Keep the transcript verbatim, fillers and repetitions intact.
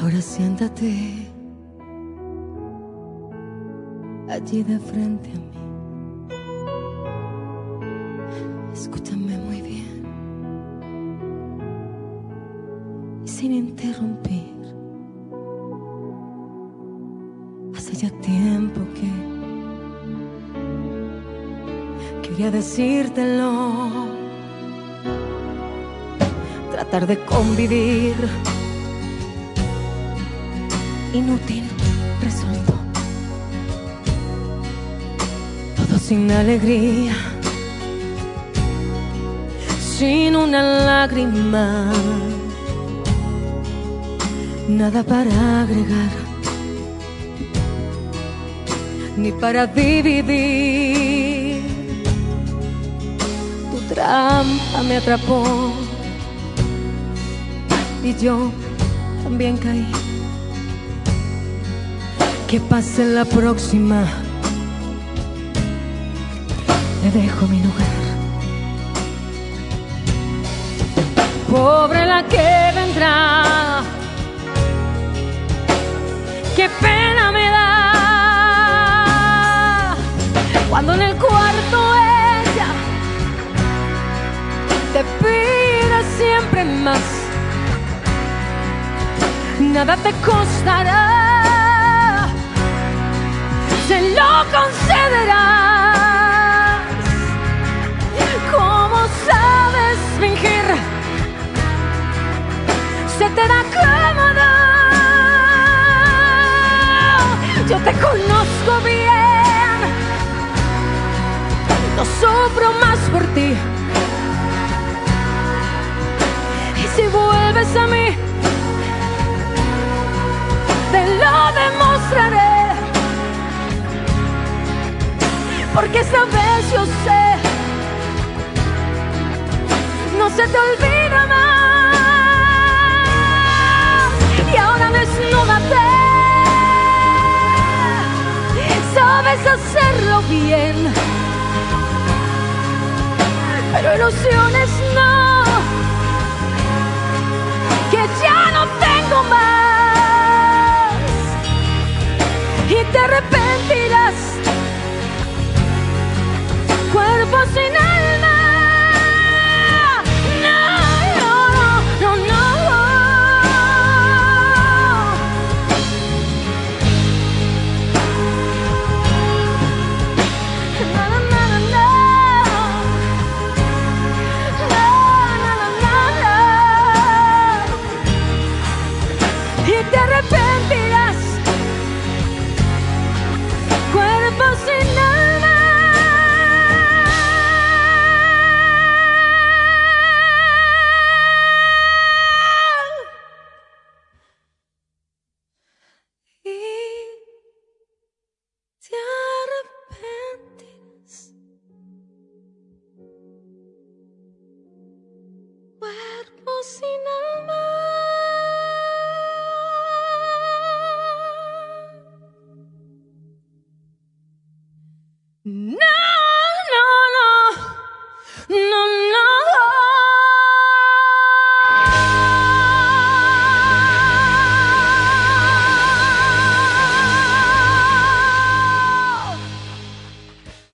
Ahora siéntate allí de frente a mí. Escúchame muy bien y sin interrumpir. Hace ya tiempo que quería decírtelo, tratar de convivir. Inútil resultó, todo sin alegría, sin una lágrima, nada para agregar, ni para dividir. Tu trampa me atrapó y yo también caí. Que pase la próxima, le dejo mi lugar. Pobre la que vendrá, qué pena me da cuando en el cuarto ella te pide siempre más. Nada te costará, se lo concederás. ¿Cómo sabes fingir? Se te da cómodo. Yo te conozco bien, no sufro más por ti. Y si vuelves a mí, te lo demostraré. Porque esta vez yo sé, no se te olvida más. Y ahora desnúdate, sabes hacerlo bien, pero ilusiones no, que ya no tengo más. Y te arrepentirás, cuerpo sin alma. No, no, no, no, no. No, no, no, no, no. No, no, no, no. Y te arrepentirás, cuerpo sin alma. Te arrepentirás, cuerpo sin alma. No.